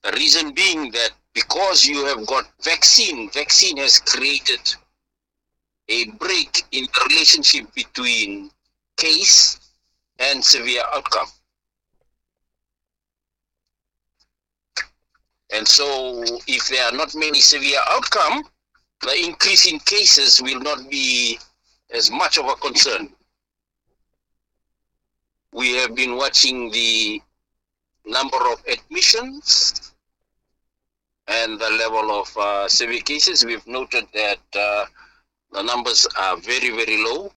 The reason being that because you have got vaccine has created a break in the relationship between case and severe outcome. And so if there are not many severe outcome, the increase in cases will not be as much of a concern. We have been watching the number of admissions and the level of severe cases. We've noted that the numbers are very, very low.